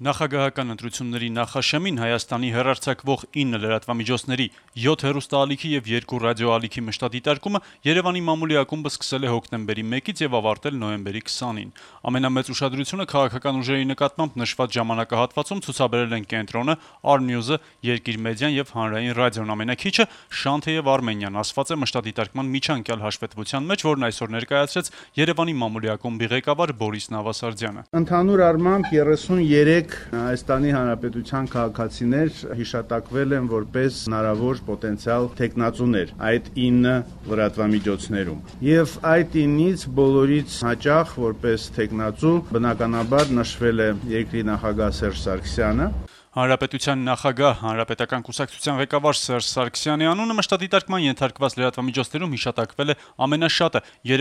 Նախագահական ընտրությունների նախաշեմին Հայաստանի հեռարձակվող 9 լրատվամիջոցների 7 հեռուստաալիքի եւ 2 ռադիոալիքի մշտադիտարկումը Երևանի մամուլի ակումբը սկսել է հոկտեմբերի 1-ից եւ ավարտել նոյեմբերի 20-ին։ Ամենամեծ ուշադրությունը քաղաքական ուժերի նկատմամբ նշված ժամանակահատվածում ցուցաբերել են Կենտրոնը, Արնյուզը, Երկիր մեդիան եւ Հանրային ռադիոն, ամենակիչը Շանթը եւ Արմենիան, ասված է մշտադիտարկման միջանկյալ հաշվետվության մեջ, որն այսօր ներկայացրեց Երևանի մամուլի ակումբի ղեկավար Բորիս Նավասարդյանը։ Ընդհանուր առմամբ 33 Հայաստանի Հանրապետության քաղաքացիներ հիշատակվել են որպես հնարավոր պոտենցիալ թեկնածուներ այդ 9 լրատվամիջոցներում։ Եվ այդ 9-ից բոլորից հաճախ որպես թեկնածու բնականաբար նշվել է երկրի նախագահ Սերժ Սարգսյանը։ Հանրապետության նախագահ, Հանրապետական կուսակցության ղեկավար Սերժ Սարգսյանի անունը մշտադիտարկման ենթարկված լրատվամիջոցներում հիշատակվել է ամենաշատը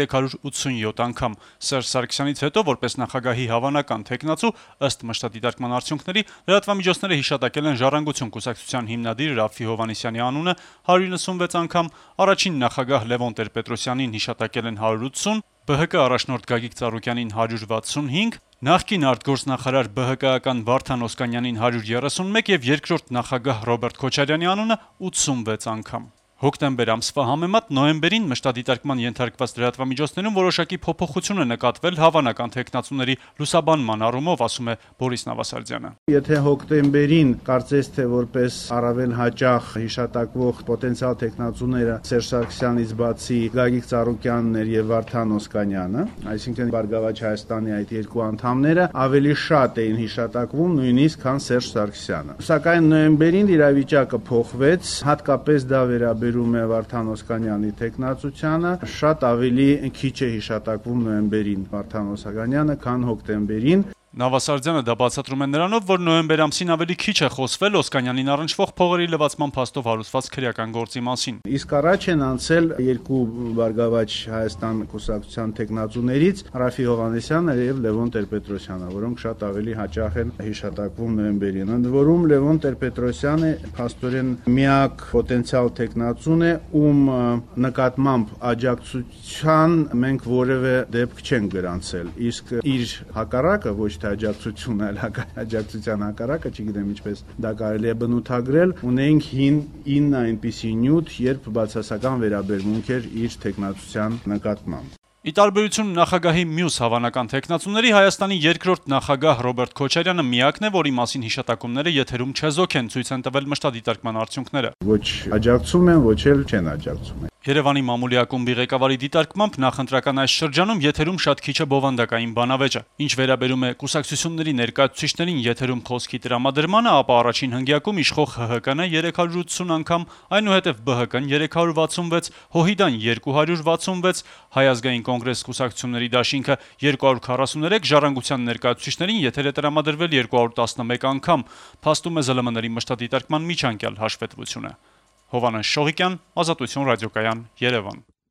387 անգամ։ Սերժ Սարգսյանից հետո, որպես նախագահի հավանական թեկնածու, ըստ մշտադիտարկման արդյունքների, լրատվամիջոցները հիշատակել են Ժառանգություն կուսակցության հիմնադիր Ռաֆֆի Հովհաննիսյանի անունը 196 անգամ, առաջին նախագահ Լևոն Տեր-Պետրոսյանին հիշատակել են 180, ԲՀԿ առաջնորդ Գագիկ Ծառուկյանին 165, նախկին արտգործնախարար ԲՀԿ-ական Վարդան Օսկանյանին 131 եւ երկրորդ նախագահ Ռոբերտ Քոչարյանի անունը 86 անգամ։ Հոկտեմբեր ամսվա համեմատ նոյեմբերին մշտադիտարկման ենթարկված լրատվամիջոցներում որոշակի փոփոխություն է նկատվել հավանական թեկնածուների լուսաբանման առումով, ասում է Բորիս Նավասարդյանը։ Եթե հոկտեմբերին կարծես թե որպես առավել հաճախ հիշատակվող պոտենցիալ թեկնածուները Սերժ Սարգսյանից բացի Գագիկ Ծառուկյանն էր եւ Վարդան Օսկանյանը, այսինքն Բարգավաճ Հայաստանի այդ երկու անդամները ավելի շատ էին հիշատակվում նույնիսկ քան Սերժ Սարգսյանը։ Սակայն նոյեմբերին իրավիճակը փոխվեց, հատկապես դա վերաբերում է Վարդան Օսկանյանի թեկնածությանը, շատ ավելի քիչ է հիշատակվում նոյեմբերին Վարդան Օսկանյանը, քան հոկտեմբերին։ Նավասարդյանը դա բացատրում է նրանով, որ նոյեմբեր ամսին ավելի քիչ է խոսվել Օսկանյանին առնչվող փողերի լվացման փաստով հարուցված քրեական գործի մասին։ Իսկ առաջ են անցել երկու Բարգավաճ Հայաստան կուսակցության թեկնածուներից Ռաֆֆի Հովհաննիսյանը եւ Լևոն Տեր-Պետրոսյանը, որոնք շատ ավելի հաճախ են հիշատակվում նոյեմբերին։ Ընդ որում Լևոն Տեր-Պետրոսյանը փաստորեն միակ պոտենցիալ թեկնածուն է, ում նկատմամբ աջակցության մենք որևէ դեպք չենք գրանցել։ Իսկ իր հակառակը ոչ աջակցություն, այլ աջակցության հակառակը, չգիտեմ ինչպես դա կարելի է բնութագրել, ունենք 9 այնպիսի նյութ, երբ բացասական վերաբերմունք էր իր թեկնածության նկատմամբ։ Ի տարբերություն նախագահի մյուս հավանական թեկնածուների, Հայաստանի երկրորդ նախագահ Ռոբերտ Քոչարյանը միակն է, որի մասին հիշատակումները եթերում չեզոք են, ցույց են տվել մշտադիտարկման արդյունքները։ Ոչ աջակցում են, ոչ էլ չեն աջակցում։ Երևանի մամուլի ակումբի ղեկավարի դիտարկմամբ նախընտրական այս շրջանում եթերում շատ քիչ է բովանդակային բանավեճը։ Ինչ վերաբերում է կուսակցությունների ներկայացուցիչներին եթերում խոսքի տրամադրմանը, ապա առաջին հնգյակում իշխող ՀՀԿ-ն 380 անգամ, այնուհետև ԲՀԿ-ն 366, ՀՅԴ-ն 266, Հայ ազգային կոնգրես կուսակցությունների դաշինքը 243, Ժառանգության ներկայացուցիչներին եթեր է տրամադրվել 211 անգամ, փաստում է ԶԼՄ-ների մշտադիտարկման միջանկյալ հաշվետվությունը։ Հովհաննես Շողիկյան, Ազատություն ռադիոկայան, Երևան։